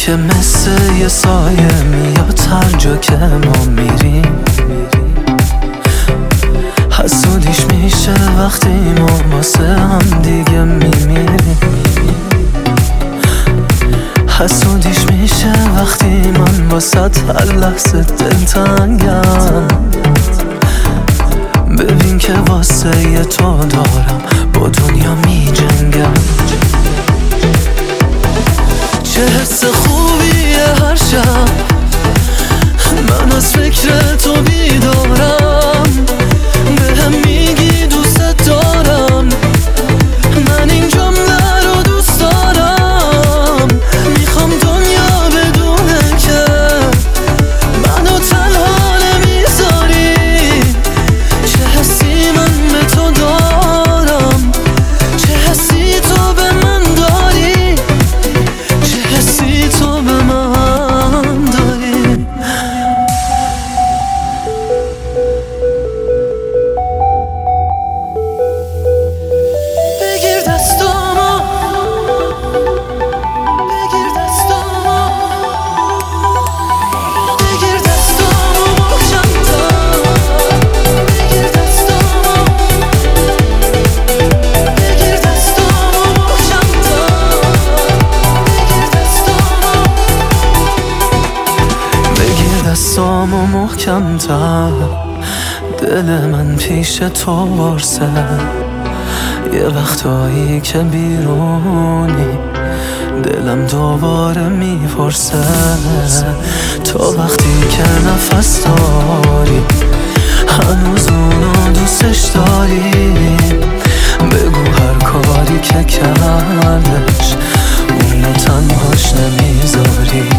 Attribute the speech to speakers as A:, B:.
A: که مثل یه سایه میاد هر جا که ما میریم. حسودیش میشه وقتی ما واسه هم دیگه میمیریم. حسودیش میشه وقتی من واسه هر لحظه دلتنگم. ببین که واسه یه تو دارم با دنیا میجنگم. چه حس خوبیه هر شب من از فکر تو بیدارم. بهم میگی دوست دارم، من این جمله رو دوست دارم. میخوام دنیا بدونه که منو تنها نمیذاری. چه حسی من به تو دارم، چه حسی تو به من داری، چه حسی تو به من داری. بگیر دستامو، بگیر دستامو، بگیر دستامو محکم‌تر. بگیر دستامو، بگیر دستامو محکم‌تر. بگیر دستامو، بگیر دستامو محکم‌تر. دل من پیش تو وارسه، یه وقتایی که بیرونی دلم دوباره میپرسه. تا وقتی که نفس داری هنوز اونو دوستش داری. بگو هر کاری که کردش اونو تنهاش نمیذاری.